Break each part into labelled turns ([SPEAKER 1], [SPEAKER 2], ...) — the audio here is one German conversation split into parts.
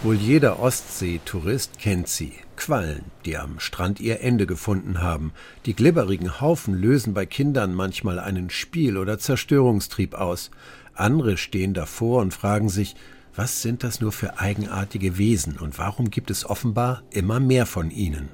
[SPEAKER 1] Wohl jeder Ostsee-Tourist kennt sie. Quallen, die am Strand ihr Ende gefunden haben. Die glibberigen Haufen lösen bei Kindern manchmal einen Spiel- oder Zerstörungstrieb aus. Andere stehen davor und fragen sich, was sind das nur für eigenartige Wesen und warum gibt es offenbar immer mehr von ihnen?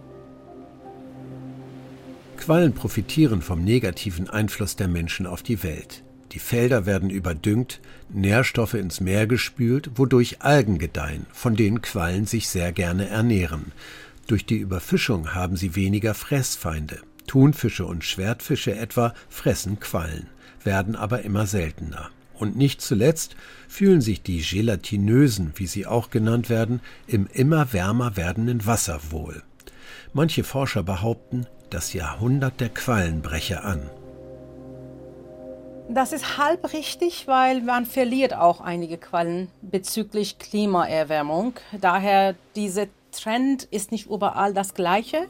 [SPEAKER 1] Quallen profitieren vom negativen Einfluss der Menschen auf die Welt. Die Felder werden überdüngt, Nährstoffe ins Meer gespült, wodurch Algen gedeihen, von denen Quallen sich sehr gerne ernähren. Durch die Überfischung haben sie weniger Fressfeinde. Thunfische und Schwertfische etwa fressen Quallen, werden aber immer seltener. Und nicht zuletzt fühlen sich die Gelatinösen, wie sie auch genannt werden, im immer wärmer werdenden Wasser wohl. Manche Forscher behaupten, das Jahrhundert der Quallen breche an.
[SPEAKER 2] Das ist halb richtig, weil man verliert auch einige Quallen bezüglich Klimaerwärmung. Daher dieser Trend ist nicht überall das Gleiche.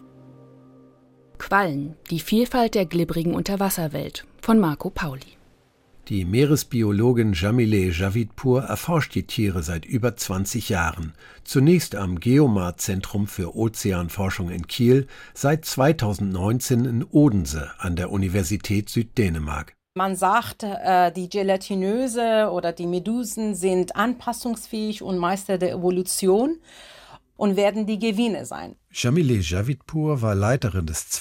[SPEAKER 3] Quallen, die Vielfalt der glibbrigen Unterwasserwelt von Marco Pauli.
[SPEAKER 1] Die Meeresbiologin Jamileh Javidpour erforscht die Tiere seit über 20 Jahren. Zunächst am Geomar-Zentrum für Ozeanforschung in Kiel, seit 2019 in Odense an der Universität Süddänemark.
[SPEAKER 2] Man sagt, die Gelatinöse oder die Medusen sind anpassungsfähig und Meister der Evolution und werden die Gewinne sein.
[SPEAKER 1] Jamileh Javidpour war Leiterin des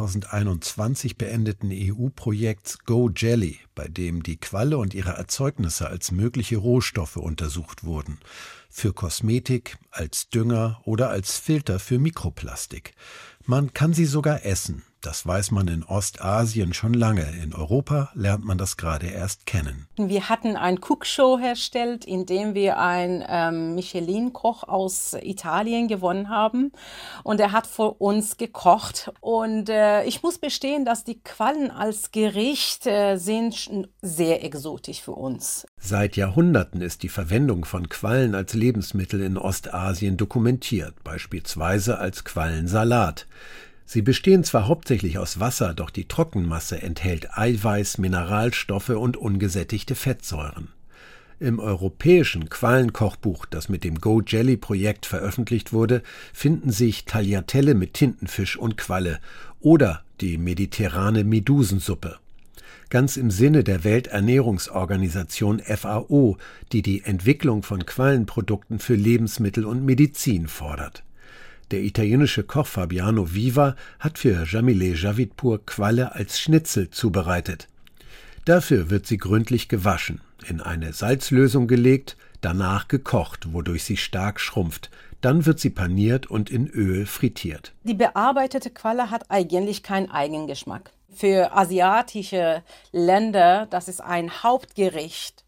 [SPEAKER 1] 2021 beendeten EU-Projekts Go Jelly, bei dem die Qualle und ihre Erzeugnisse als mögliche Rohstoffe untersucht wurden. Für Kosmetik, als Dünger oder als Filter für Mikroplastik. Man kann sie sogar essen. Das weiß man in Ostasien schon lange. In Europa lernt man das gerade erst kennen.
[SPEAKER 2] Wir hatten ein Cookshow hergestellt, in dem wir einen Michelin-Koch aus Italien gewonnen haben. Und er hat für uns gekocht. Und ich muss bestehen, dass die Quallen als Gericht sind sehr exotisch für uns.
[SPEAKER 1] Seit Jahrhunderten ist die Verwendung von Quallen als Lebensmittel in Ostasien dokumentiert, beispielsweise als Quallensalat. Sie bestehen zwar hauptsächlich aus Wasser, doch die Trockenmasse enthält Eiweiß, Mineralstoffe und ungesättigte Fettsäuren. Im europäischen Quallenkochbuch, das mit dem Go Jelly Projekt veröffentlicht wurde, finden sich Tagliatelle mit Tintenfisch und Qualle oder die mediterrane Medusensuppe. Ganz im Sinne der Welternährungsorganisation FAO, die die Entwicklung von Quallenprodukten für Lebensmittel und Medizin fordert. Der italienische Koch Fabiano Viva hat für Jamileh Javidpour Qualle als Schnitzel zubereitet. Dafür wird sie gründlich gewaschen, in eine Salzlösung gelegt, danach gekocht, wodurch sie stark schrumpft. Dann wird sie paniert und in Öl frittiert.
[SPEAKER 2] Die bearbeitete Qualle hat eigentlich keinen Eigengeschmack. Für asiatische Länder, das ist ein Hauptgericht.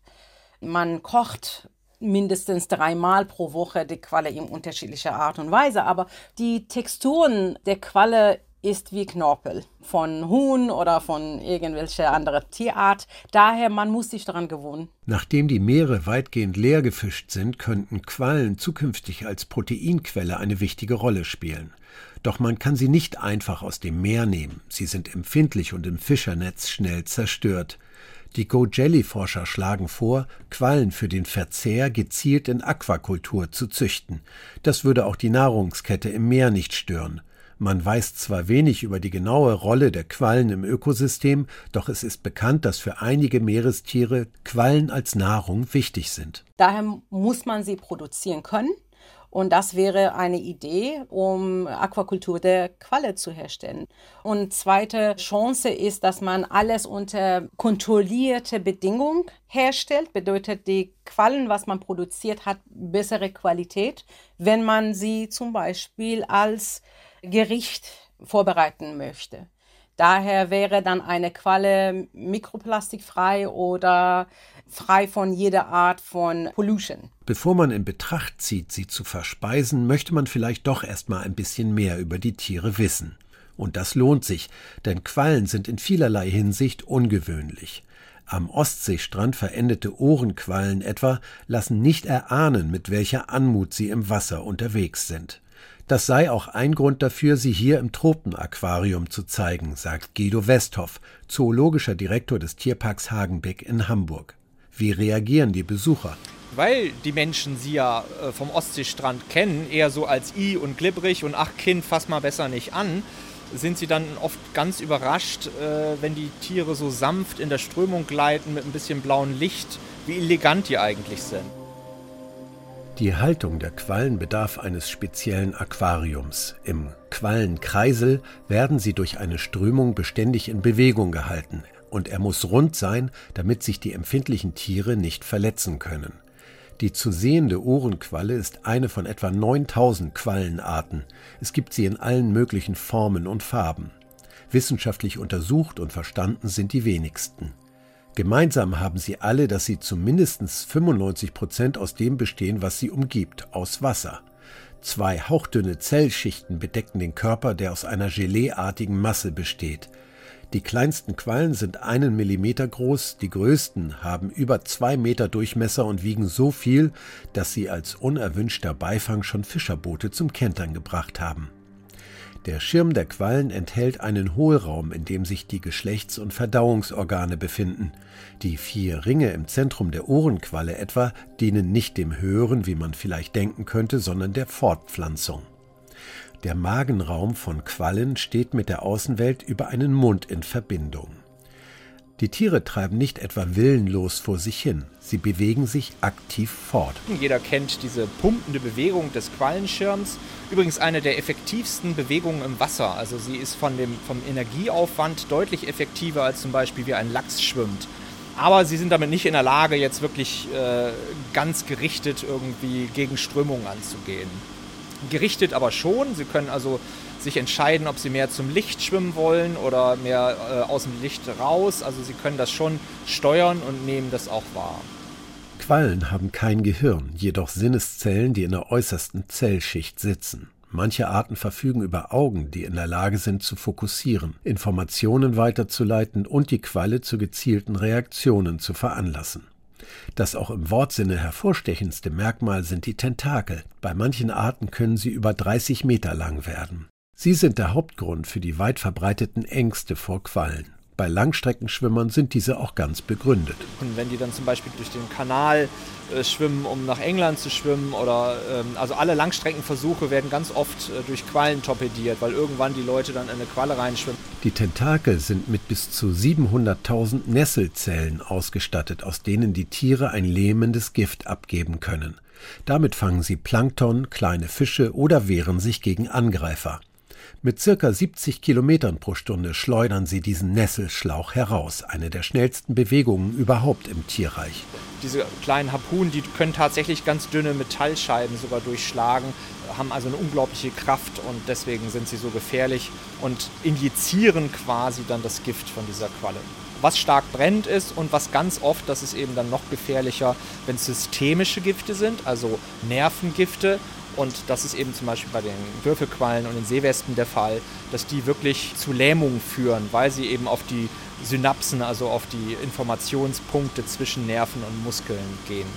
[SPEAKER 2] Man kocht mindestens 3-mal pro Woche die Qualle in unterschiedlicher Art und Weise. Aber die Texturen der Qualle ist wie Knorpel von Huhn oder von irgendwelcher anderen Tierart. Daher, man muss sich daran gewöhnen.
[SPEAKER 1] Nachdem die Meere weitgehend leer gefischt sind, könnten Quallen zukünftig als Proteinquelle eine wichtige Rolle spielen. Doch man kann sie nicht einfach aus dem Meer nehmen. Sie sind empfindlich und im Fischernetz schnell zerstört. Die Go-Jelly-Forscher schlagen vor, Quallen für den Verzehr gezielt in Aquakultur zu züchten. Das würde auch die Nahrungskette im Meer nicht stören. Man weiß zwar wenig über die genaue Rolle der Quallen im Ökosystem, doch es ist bekannt, dass für einige Meerestiere Quallen als Nahrung wichtig sind.
[SPEAKER 2] Daher muss man sie produzieren können. Und das wäre eine Idee, um Aquakultur der Qualle zu herstellen. Und zweite Chance ist, dass man alles unter kontrollierte Bedingungen herstellt. Bedeutet, die Quallen, was man produziert, hat bessere Qualität, wenn man sie zum Beispiel als Gericht vorbereiten möchte. Daher wäre dann eine Qualle mikroplastikfrei oder frei von jeder Art von Pollution.
[SPEAKER 1] Bevor man in Betracht zieht, sie zu verspeisen, möchte man vielleicht doch erstmal ein bisschen mehr über die Tiere wissen. Und das lohnt sich, denn Quallen sind in vielerlei Hinsicht ungewöhnlich. Am Ostseestrand verendete Ohrenquallen etwa lassen nicht erahnen, mit welcher Anmut sie im Wasser unterwegs sind. Das sei auch ein Grund dafür, sie hier im Tropenaquarium zu zeigen, sagt Guido Westhoff, zoologischer Direktor des Tierparks Hagenbeck in Hamburg. Wie reagieren die Besucher?
[SPEAKER 4] Weil die Menschen sie ja vom Ostseestrand kennen, eher so als und glibberig und ach Kind, fass mal besser nicht an, sind sie dann oft ganz überrascht, wenn die Tiere so sanft in der Strömung gleiten mit ein bisschen blauem Licht, wie elegant die eigentlich sind.
[SPEAKER 1] Die Haltung der Quallen bedarf eines speziellen Aquariums. Im Quallenkreisel werden sie durch eine Strömung beständig in Bewegung gehalten. Und er muss rund sein, damit sich die empfindlichen Tiere nicht verletzen können. Die zu sehende Ohrenqualle ist eine von etwa 9000 Quallenarten. Es gibt sie in allen möglichen Formen und Farben. Wissenschaftlich untersucht und verstanden sind die wenigsten. Gemeinsam haben sie alle, dass sie zu mindestens 95% aus dem bestehen, was sie umgibt, aus Wasser. 2 hauchdünne Zellschichten bedecken den Körper, der aus einer geleeartigen Masse besteht. Die kleinsten Quallen sind 1 Millimeter groß, die größten haben über 2 Meter Durchmesser und wiegen so viel, dass sie als unerwünschter Beifang schon Fischerboote zum Kentern gebracht haben. Der Schirm der Quallen enthält einen Hohlraum, in dem sich die Geschlechts- und Verdauungsorgane befinden. Die 4 Ringe im Zentrum der Ohrenqualle etwa dienen nicht dem Hören, wie man vielleicht denken könnte, sondern der Fortpflanzung. Der Magenraum von Quallen steht mit der Außenwelt über einen Mund in Verbindung. Die Tiere treiben nicht etwa willenlos vor sich hin, sie bewegen sich aktiv fort.
[SPEAKER 4] Jeder kennt diese pumpende Bewegung des Quallenschirms. Übrigens eine der effektivsten Bewegungen im Wasser. Also sie ist vom Energieaufwand deutlich effektiver als zum Beispiel wie ein Lachs schwimmt. Aber sie sind damit nicht in der Lage, jetzt wirklich ganz gerichtet irgendwie gegen Strömungen anzugehen. Gerichtet aber schon. Sie können also sich entscheiden, ob sie mehr zum Licht schwimmen wollen oder mehr aus dem Licht raus. Also sie können das schon steuern und nehmen das auch wahr.
[SPEAKER 1] Quallen haben kein Gehirn, jedoch Sinneszellen, die in der äußersten Zellschicht sitzen. Manche Arten verfügen über Augen, die in der Lage sind zu fokussieren, Informationen weiterzuleiten und die Qualle zu gezielten Reaktionen zu veranlassen. Das auch im Wortsinne hervorstechendste Merkmal sind die Tentakel. Bei manchen Arten können sie über 30 Meter lang werden. Sie sind der Hauptgrund für die weit verbreiteten Ängste vor Quallen. Bei Langstreckenschwimmern sind diese auch ganz begründet.
[SPEAKER 4] Und wenn die dann zum Beispiel durch den Kanal schwimmen, um nach England zu schwimmen, oder also alle Langstreckenversuche werden ganz oft durch Quallen torpediert, weil irgendwann die Leute dann in eine Qualle reinschwimmen.
[SPEAKER 1] Die Tentakel sind mit bis zu 700.000 Nesselzellen ausgestattet, aus denen die Tiere ein lähmendes Gift abgeben können. Damit fangen sie Plankton, kleine Fische oder wehren sich gegen Angreifer. Mit ca. 70 Kilometern pro Stunde schleudern sie diesen Nesselschlauch heraus, eine der schnellsten Bewegungen überhaupt im Tierreich.
[SPEAKER 4] Diese kleinen Harpunen, die können tatsächlich ganz dünne Metallscheiben sogar durchschlagen, haben also eine unglaubliche Kraft und deswegen sind sie so gefährlich und injizieren quasi dann das Gift von dieser Qualle. Was stark brennt ist und was ganz oft, das ist eben dann noch gefährlicher, wenn es systemische Gifte sind, also Nervengifte. Und das ist eben zum Beispiel bei den Würfelquallen und den Seewespen der Fall, dass die wirklich zu Lähmungen führen, weil sie eben auf die Synapsen, also auf die Informationspunkte zwischen Nerven und Muskeln gehen.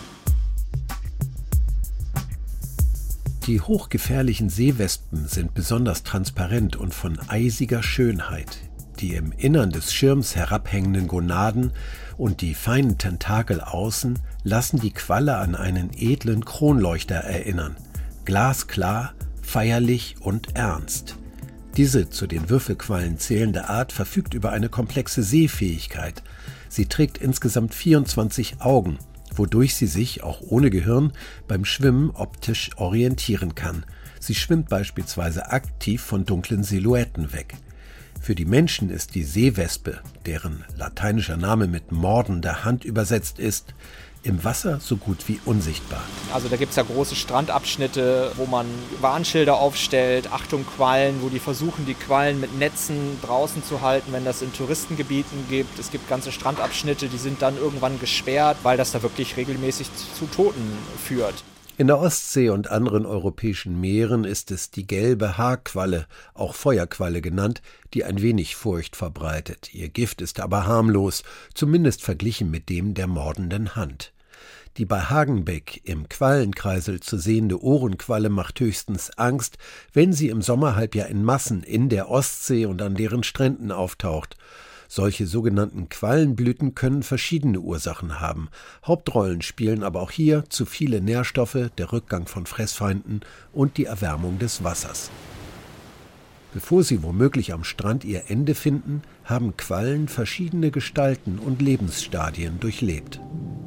[SPEAKER 1] Die hochgefährlichen Seewespen sind besonders transparent und von eisiger Schönheit. Die im Innern des Schirms herabhängenden Gonaden und die feinen Tentakel außen lassen die Qualle an einen edlen Kronleuchter erinnern. Glasklar, feierlich und ernst. Diese zu den Würfelquallen zählende Art verfügt über eine komplexe Sehfähigkeit. Sie trägt insgesamt 24 Augen, wodurch sie sich, auch ohne Gehirn, beim Schwimmen optisch orientieren kann. Sie schwimmt beispielsweise aktiv von dunklen Silhouetten weg. Für die Menschen ist die Seewespe, deren lateinischer Name mit mordender Hand übersetzt ist, im Wasser so gut wie unsichtbar.
[SPEAKER 4] Also da gibt es ja große Strandabschnitte, wo man Warnschilder aufstellt, Achtung Quallen, wo die versuchen, die Quallen mit Netzen draußen zu halten, wenn das in Touristengebieten gibt. Es gibt ganze Strandabschnitte, die sind dann irgendwann gesperrt, weil das da wirklich regelmäßig zu Toten führt.
[SPEAKER 1] In der Ostsee und anderen europäischen Meeren ist es die gelbe Haarqualle, auch Feuerqualle genannt, die ein wenig Furcht verbreitet. Ihr Gift ist aber harmlos, zumindest verglichen mit dem der mordenden Hand. Die bei Hagenbeck im Quallenkreisel zu sehende Ohrenqualle macht höchstens Angst, wenn sie im Sommerhalbjahr in Massen in der Ostsee und an deren Stränden auftaucht. Solche sogenannten Quallenblüten können verschiedene Ursachen haben. Hauptrollen spielen aber auch hier zu viele Nährstoffe, der Rückgang von Fressfeinden und die Erwärmung des Wassers. Bevor sie womöglich am Strand ihr Ende finden, haben Quallen verschiedene Gestalten und Lebensstadien durchlebt.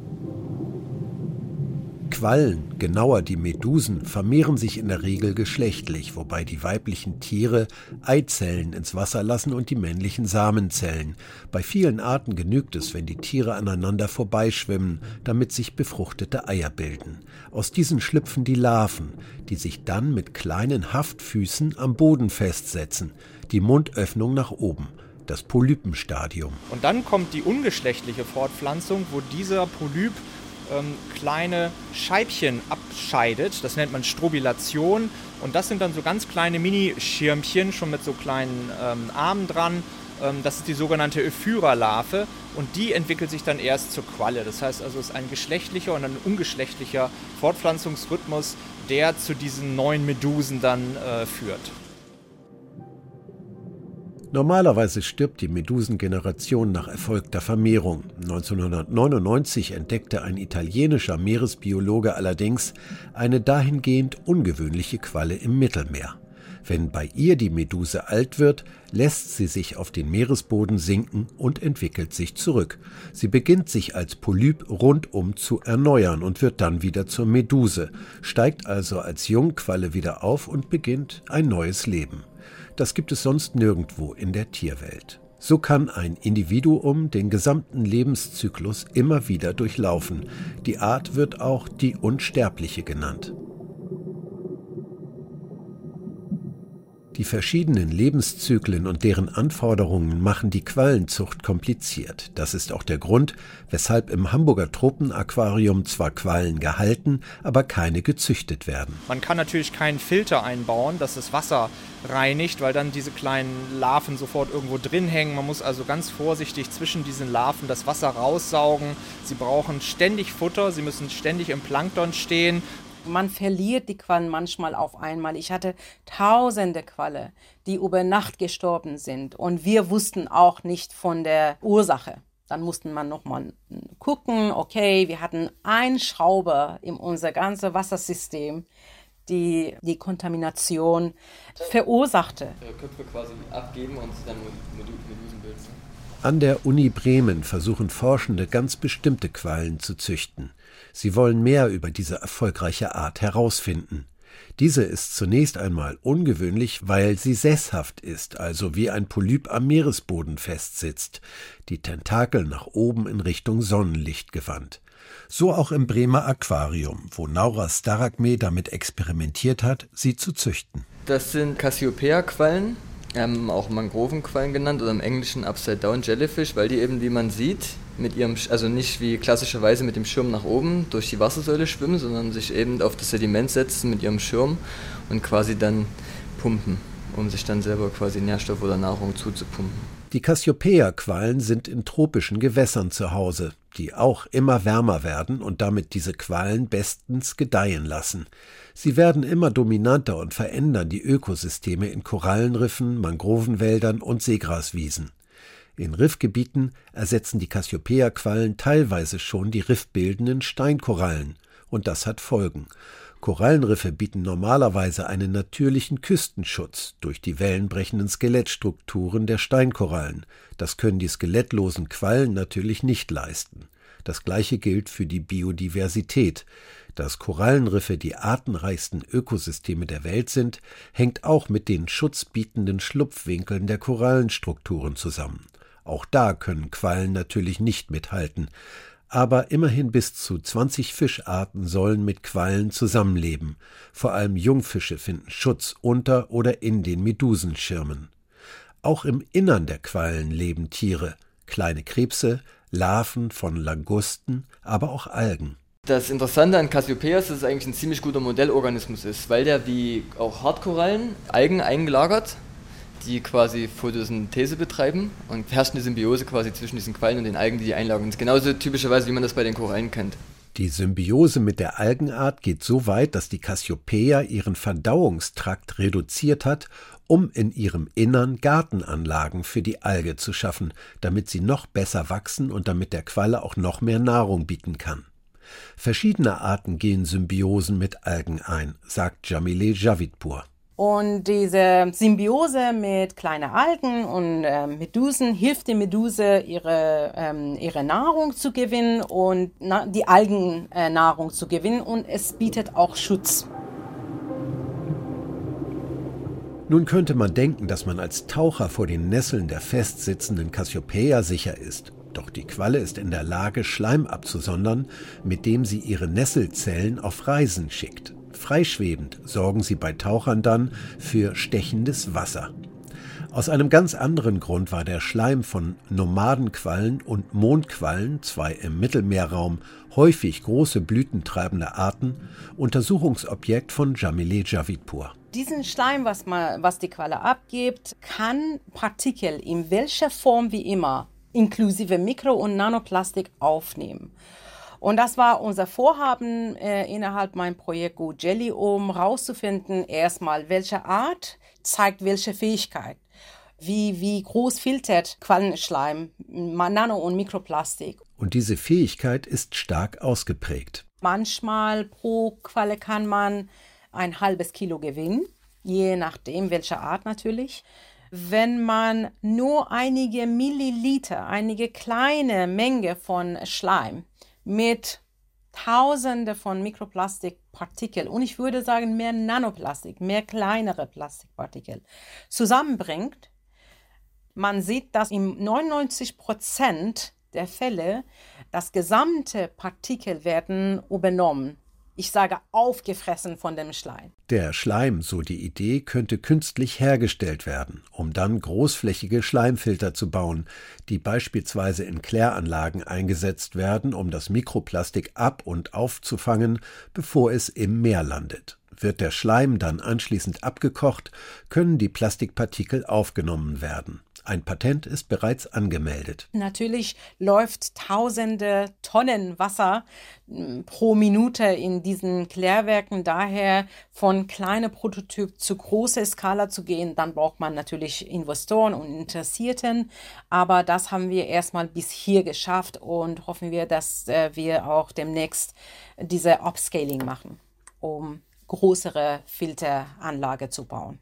[SPEAKER 1] Quallen, genauer die Medusen, vermehren sich in der Regel geschlechtlich, wobei die weiblichen Tiere Eizellen ins Wasser lassen und die männlichen Samenzellen. Bei vielen Arten genügt es, wenn die Tiere aneinander vorbeischwimmen, damit sich befruchtete Eier bilden. Aus diesen schlüpfen die Larven, die sich dann mit kleinen Haftfüßen am Boden festsetzen, die Mundöffnung nach oben, das Polypenstadium.
[SPEAKER 4] Und dann kommt die ungeschlechtliche Fortpflanzung, wo dieser Polyp kleine Scheibchen abscheidet. Das nennt man Strobilation. Und das sind dann so ganz kleine Mini-Schirmchen, schon mit so kleinen Armen dran. Das ist die sogenannte Ephyra-Larve. Und die entwickelt sich dann erst zur Qualle. Das heißt also, es ist ein geschlechtlicher und ein ungeschlechtlicher Fortpflanzungsrhythmus, der zu diesen neuen Medusen dann führt.
[SPEAKER 1] Normalerweise stirbt die Medusengeneration nach erfolgter Vermehrung. 1999 entdeckte ein italienischer Meeresbiologe allerdings eine dahingehend ungewöhnliche Qualle im Mittelmeer. Wenn bei ihr die Meduse alt wird, lässt sie sich auf den Meeresboden sinken und entwickelt sich zurück. Sie beginnt sich als Polyp rundum zu erneuern und wird dann wieder zur Meduse, steigt also als Jungqualle wieder auf und beginnt ein neues Leben. Das gibt es sonst nirgendwo in der Tierwelt. So kann ein Individuum den gesamten Lebenszyklus immer wieder durchlaufen. Die Art wird auch die Unsterbliche genannt. Die verschiedenen Lebenszyklen und deren Anforderungen machen die Quallenzucht kompliziert. Das ist auch der Grund, weshalb im Hamburger Tropenaquarium zwar Quallen gehalten, aber keine gezüchtet werden.
[SPEAKER 4] Man kann natürlich keinen Filter einbauen, dass das Wasser reinigt, weil dann diese kleinen Larven sofort irgendwo drin hängen. Man muss also ganz vorsichtig zwischen diesen Larven das Wasser raussaugen. Sie brauchen ständig Futter, sie müssen ständig im Plankton stehen.
[SPEAKER 2] Man verliert die Quallen manchmal auf einmal. Ich hatte tausende Qualle, die über Nacht gestorben sind. Und wir wussten auch nicht von der Ursache. Dann mussten wir nochmal gucken, okay, wir hatten einen Schrauber in unser ganzes Wassersystem, die Kontamination verursachte.
[SPEAKER 5] Köpfe quasi abgeben und dann Medusen bilden.
[SPEAKER 1] An der Uni Bremen versuchen Forschende ganz bestimmte Quallen zu züchten. Sie wollen mehr über diese erfolgreiche Art herausfinden. Diese ist zunächst einmal ungewöhnlich, weil sie sesshaft ist, also wie ein Polyp am Meeresboden festsitzt, die Tentakel nach oben in Richtung Sonnenlicht gewandt. So auch im Bremer Aquarium, wo Naura Starakme damit experimentiert hat, sie zu züchten.
[SPEAKER 5] Das sind Cassiopeia-Quallen, auch Mangrovenquallen genannt oder im Englischen Upside-Down Jellyfish, weil die eben, wie man sieht, mit ihrem, also nicht wie klassischerweise mit dem Schirm nach oben durch die Wassersäule schwimmen, sondern sich eben auf das Sediment setzen mit ihrem Schirm und quasi dann pumpen, um sich dann selber quasi Nährstoff oder Nahrung zuzupumpen.
[SPEAKER 1] Die Cassiopeia-Quallen sind in tropischen Gewässern zu Hause, die auch immer wärmer werden und damit diese Quallen bestens gedeihen lassen. Sie werden immer dominanter und verändern die Ökosysteme in Korallenriffen, Mangrovenwäldern und Seegraswiesen. In Riffgebieten ersetzen die Cassiopeia-Quallen teilweise schon die riffbildenden Steinkorallen. Und das hat Folgen. Korallenriffe bieten normalerweise einen natürlichen Küstenschutz durch die wellenbrechenden Skelettstrukturen der Steinkorallen. Das können die skelettlosen Quallen natürlich nicht leisten. Das Gleiche gilt für die Biodiversität. Dass Korallenriffe die artenreichsten Ökosysteme der Welt sind, hängt auch mit den schutzbietenden Schlupfwinkeln der Korallenstrukturen zusammen. Auch da können Quallen natürlich nicht mithalten. Aber immerhin bis zu 20 Fischarten sollen mit Quallen zusammenleben. Vor allem Jungfische finden Schutz unter oder in den Medusenschirmen. Auch im Innern der Quallen leben Tiere, kleine Krebse, Larven von Langusten, aber auch Algen.
[SPEAKER 5] Das Interessante an Cassiopeia ist, dass es eigentlich ein ziemlich guter Modellorganismus ist, weil der wie auch Hartkorallen Algen eingelagert, die quasi Photosynthese betreiben und herrscht eine Symbiose quasi zwischen diesen Quallen und den Algen, die einlagern. Das ist genauso typischerweise, wie man das bei den Korallen kennt.
[SPEAKER 1] Die Symbiose mit der Algenart geht so weit, dass die Cassiopeia ihren Verdauungstrakt reduziert hat, um in ihrem Innern Gartenanlagen für die Alge zu schaffen, damit sie noch besser wachsen und damit der Qualle auch noch mehr Nahrung bieten kann. Verschiedene Arten gehen Symbiosen mit Algen ein, sagt Jamileh Javidpur.
[SPEAKER 2] Und diese Symbiose mit kleinen Algen und Medusen hilft der Meduse, ihre Nahrung zu gewinnen und die Algennahrung zu gewinnen, und es bietet auch Schutz.
[SPEAKER 1] Nun könnte man denken, dass man als Taucher vor den Nesseln der festsitzenden Cassiopeia sicher ist. Doch die Qualle ist in der Lage, Schleim abzusondern, mit dem sie ihre Nesselzellen auf Reisen schickt. Freischwebend sorgen sie bei Tauchern dann für stechendes Wasser. Aus einem ganz anderen Grund war der Schleim von Nomadenquallen und Mondquallen, 2 im Mittelmeerraum häufig große blütentreibende Arten, Untersuchungsobjekt von Jamileh Javidpur.
[SPEAKER 2] Diesen Schleim, was die Qualle abgibt, kann Partikel in welcher Form wie immer, inklusive Mikro- und Nanoplastik, aufnehmen. Und das war unser Vorhaben innerhalb meinem Projekt Go Jelly, um herauszufinden, erstmal, welche Art zeigt welche Fähigkeit. Wie groß filtert Quallenschleim, Nano- und Mikroplastik.
[SPEAKER 1] Und diese Fähigkeit ist stark ausgeprägt.
[SPEAKER 2] Manchmal pro Qualle kann man ein halbes Kilo gewinnen, je nachdem welche Art natürlich. Wenn man nur einige Milliliter, einige kleine Menge von Schleim mit Tausende von Mikroplastikpartikeln, und ich würde sagen mehr Nanoplastik, mehr kleinere Plastikpartikel zusammenbringt, man sieht, dass in 99% der Fälle das gesamte Partikel werden übernommen. Ich sage aufgefressen von dem Schleim.
[SPEAKER 1] Der Schleim, so die Idee, könnte künstlich hergestellt werden, um dann großflächige Schleimfilter zu bauen, die beispielsweise in Kläranlagen eingesetzt werden, um das Mikroplastik ab- und aufzufangen, bevor es im Meer landet. Wird der Schleim dann anschließend abgekocht, können die Plastikpartikel aufgenommen werden. Ein Patent ist bereits angemeldet.
[SPEAKER 2] Natürlich läuft tausende Tonnen Wasser pro Minute in diesen Klärwerken. Daher von kleiner Prototyp zu großer Skala zu gehen, dann braucht man natürlich Investoren und Interessierten. Aber das haben wir erstmal bis hier geschafft und hoffen wir, dass wir auch demnächst diese Upscaling machen, um größere Filteranlage zu bauen.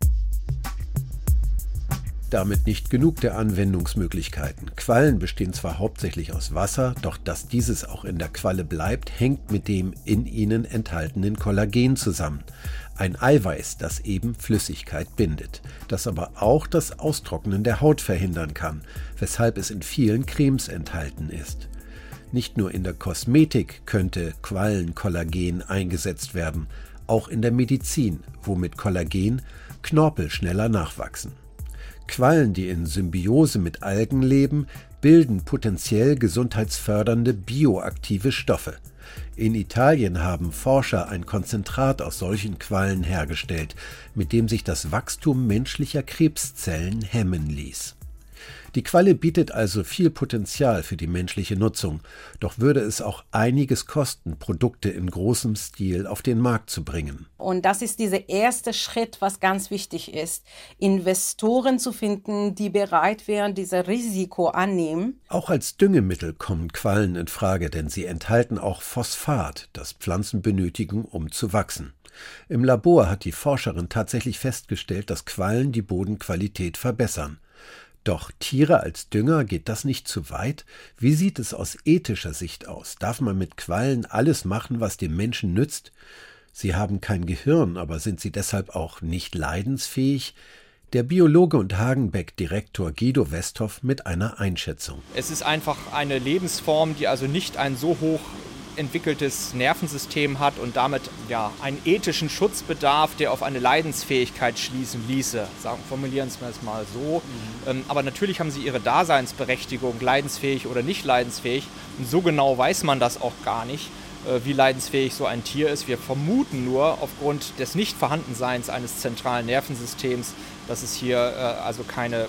[SPEAKER 1] Damit nicht genug der Anwendungsmöglichkeiten. Quallen bestehen zwar hauptsächlich aus Wasser, doch dass dieses auch in der Qualle bleibt, hängt mit dem in ihnen enthaltenen Kollagen zusammen. Ein Eiweiß, das eben Flüssigkeit bindet, das aber auch das Austrocknen der Haut verhindern kann, weshalb es in vielen Cremes enthalten ist. Nicht nur in der Kosmetik könnte Quallenkollagen eingesetzt werden, auch in der Medizin, wo mit Kollagen Knorpel schneller nachwachsen. Quallen, die in Symbiose mit Algen leben, bilden potenziell gesundheitsfördernde bioaktive Stoffe. In Italien haben Forscher ein Konzentrat aus solchen Quallen hergestellt, mit dem sich das Wachstum menschlicher Krebszellen hemmen ließ. Die Qualle bietet also viel Potenzial für die menschliche Nutzung, doch würde es auch einiges kosten, Produkte in großem Stil auf den Markt zu bringen.
[SPEAKER 2] Und das ist dieser erste Schritt, was ganz wichtig ist, Investoren zu finden, die bereit wären, dieses Risiko annehmen.
[SPEAKER 1] Auch als Düngemittel kommen Quallen in Frage, denn sie enthalten auch Phosphat, das Pflanzen benötigen, um zu wachsen. Im Labor hat die Forscherin tatsächlich festgestellt, dass Quallen die Bodenqualität verbessern. Doch Tiere als Dünger, geht das nicht zu weit? Wie sieht es aus ethischer Sicht aus? Darf man mit Quallen alles machen, was dem Menschen nützt? Sie haben kein Gehirn, aber sind sie deshalb auch nicht leidensfähig? Der Biologe und Hagenbeck-Direktor Guido Westhoff mit einer Einschätzung.
[SPEAKER 4] Es ist einfach eine Lebensform, die also nicht ein so hoch entwickeltes Nervensystem hat und damit einen ethischen Schutzbedarf, der auf eine Leidensfähigkeit schließen ließe. Formulieren wir es mal so. Aber natürlich haben sie ihre Daseinsberechtigung, leidensfähig oder nicht leidensfähig. Und so genau weiß man das auch gar nicht, wie leidensfähig so ein Tier ist. Wir vermuten nur aufgrund des Nichtvorhandenseins eines zentralen Nervensystems, dass es hier also keine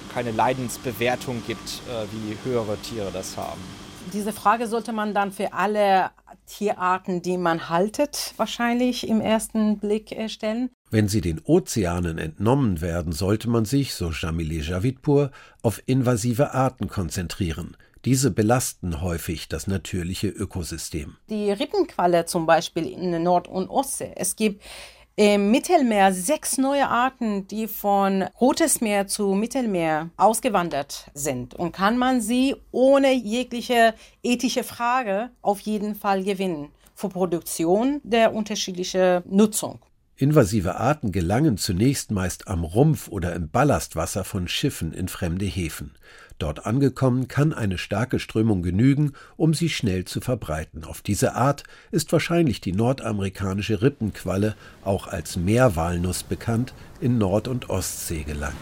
[SPEAKER 4] Leidensbewertung gibt, wie höhere Tiere das haben.
[SPEAKER 2] Diese Frage sollte man dann für alle Tierarten, die man haltet, wahrscheinlich im ersten Blick stellen.
[SPEAKER 1] Wenn sie den Ozeanen entnommen werden, sollte man sich, so Jamilé Javidpour, auf invasive Arten konzentrieren. Diese belasten häufig das natürliche Ökosystem.
[SPEAKER 2] Die Rippenqualle zum Beispiel in der Nord- und Ostsee. Es gibt im Mittelmeer 6 neue Arten, die von Rotes Meer zu Mittelmeer ausgewandert sind. Und kann man sie ohne jegliche ethische Frage auf jeden Fall gewinnen für Produktion der unterschiedlichen Nutzung.
[SPEAKER 1] Invasive Arten gelangen zunächst meist am Rumpf oder im Ballastwasser von Schiffen in fremde Häfen. Dort angekommen kann eine starke Strömung genügen, um sie schnell zu verbreiten. Auf diese Art ist wahrscheinlich die nordamerikanische Rippenqualle, auch als Meerwalnuss bekannt, in Nord- und Ostsee gelangt.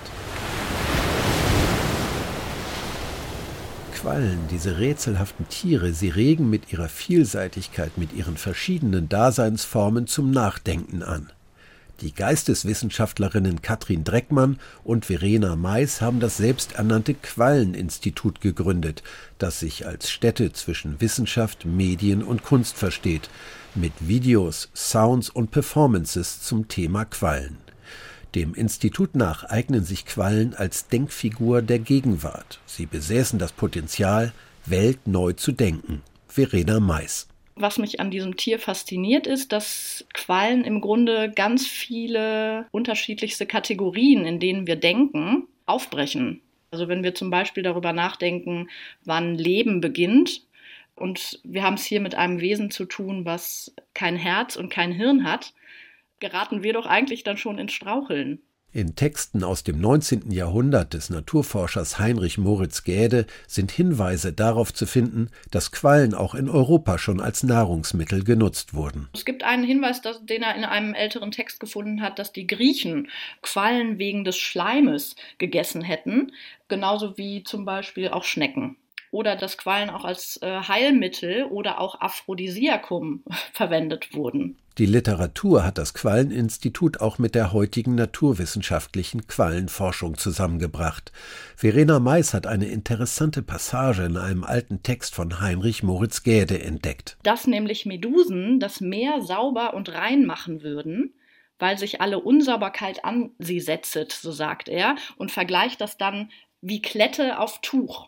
[SPEAKER 1] Quallen, diese rätselhaften Tiere, sie regen mit ihrer Vielseitigkeit, mit ihren verschiedenen Daseinsformen zum Nachdenken an. Die Geisteswissenschaftlerinnen Katrin Dreckmann und Verena Mais haben das selbsternannte Qualleninstitut gegründet, das sich als Stätte zwischen Wissenschaft, Medien und Kunst versteht, mit Videos, Sounds und Performances zum Thema Quallen. Dem Institut nach eignen sich Quallen als Denkfigur der Gegenwart. Sie besäßen das Potenzial, Welt neu zu denken. Verena Mais.
[SPEAKER 6] Was mich an diesem Tier fasziniert, ist, dass Quallen im Grunde ganz viele unterschiedlichste Kategorien, in denen wir denken, aufbrechen. Also wenn wir zum Beispiel darüber nachdenken, wann Leben beginnt, und wir haben es hier mit einem Wesen zu tun, was kein Herz und kein Hirn hat, geraten wir doch eigentlich dann schon ins Straucheln.
[SPEAKER 1] In Texten aus dem 19. Jahrhundert des Naturforschers Heinrich Moritz Gaede sind Hinweise darauf zu finden, dass Quallen auch in Europa schon als Nahrungsmittel genutzt wurden.
[SPEAKER 6] Es gibt einen Hinweis, den er in einem älteren Text gefunden hat, dass die Griechen Quallen wegen des Schleimes gegessen hätten, genauso wie zum Beispiel auch Schnecken. Oder dass Quallen auch als Heilmittel oder auch Aphrodisiakum verwendet wurden.
[SPEAKER 1] Die Literatur hat das Qualleninstitut auch mit der heutigen naturwissenschaftlichen Quallenforschung zusammengebracht. Verena Mais hat eine interessante Passage in einem alten Text von Heinrich Moritz Gaede entdeckt.
[SPEAKER 6] Dass nämlich Medusen das Meer sauber und rein machen würden, weil sich alle Unsauberkeit an sie setzet, so sagt er, und vergleicht das dann wie Klette auf Tuch.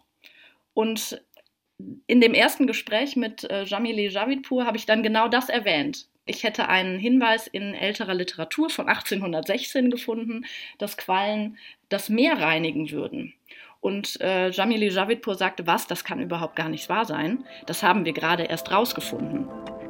[SPEAKER 6] Und in dem ersten Gespräch mit Jamilé Javidpour habe ich dann genau das erwähnt. Ich hätte einen Hinweis in älterer Literatur von 1816 gefunden, dass Quallen das Meer reinigen würden. Und Jamilé Javidpour sagte, was, das kann überhaupt gar nicht wahr sein. Das haben wir gerade erst rausgefunden.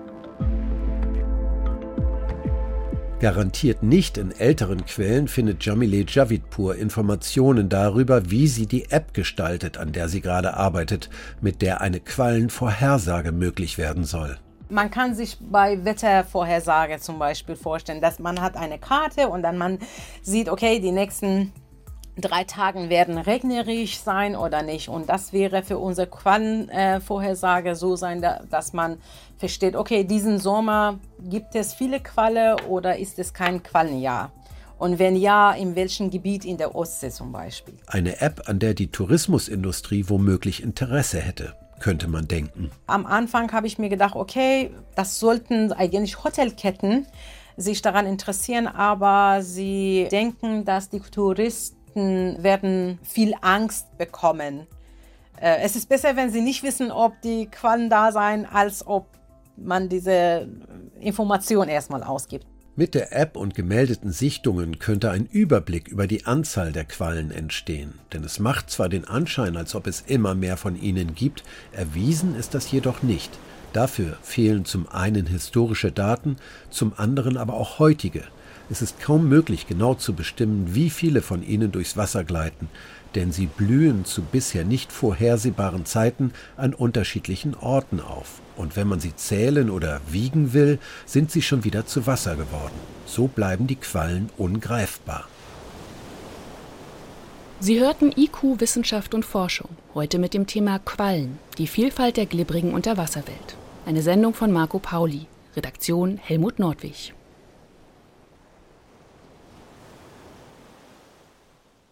[SPEAKER 1] Garantiert nicht in älteren Quellen findet Jamilé Javidpour Informationen darüber, wie sie die App gestaltet, an der sie gerade arbeitet, mit der eine Quallenvorhersage möglich werden soll.
[SPEAKER 2] Man kann sich bei Wettervorhersage zum Beispiel vorstellen, dass man hat eine Karte und dann man sieht, okay, die nächsten 3 Tage werden regnerisch sein oder nicht. Und das wäre für unsere Quallenvorhersage so sein, dass man versteht, okay, diesen Sommer gibt es viele Qualle oder ist es kein Quallenjahr? Und wenn ja, in welchem Gebiet in der Ostsee zum Beispiel?
[SPEAKER 1] Eine App, an der die Tourismusindustrie womöglich Interesse hätte, könnte man denken.
[SPEAKER 2] Am Anfang habe ich mir gedacht, okay, das sollten eigentlich Hotelketten sich daran interessieren, aber sie denken, dass die Touristen werden viel Angst bekommen. Es ist besser, wenn sie nicht wissen, ob die Quallen da sein, als ob man diese Information erstmal ausgibt.
[SPEAKER 1] Mit der App und gemeldeten Sichtungen könnte ein Überblick über die Anzahl der Quallen entstehen. Denn es macht zwar den Anschein, als ob es immer mehr von ihnen gibt, erwiesen ist das jedoch nicht. Dafür fehlen zum einen historische Daten, zum anderen aber auch heutige. Es ist kaum möglich, genau zu bestimmen, wie viele von ihnen durchs Wasser gleiten, denn sie blühen zu bisher nicht vorhersehbaren Zeiten an unterschiedlichen Orten auf. Und wenn man sie zählen oder wiegen will, sind sie schon wieder zu Wasser geworden. So bleiben die Quallen ungreifbar.
[SPEAKER 3] Sie hörten IQ Wissenschaft und Forschung, heute mit dem Thema Quallen, die Vielfalt der glibbrigen Unterwasserwelt. Eine Sendung von Marco Pauli, Redaktion Helmut Nordwig.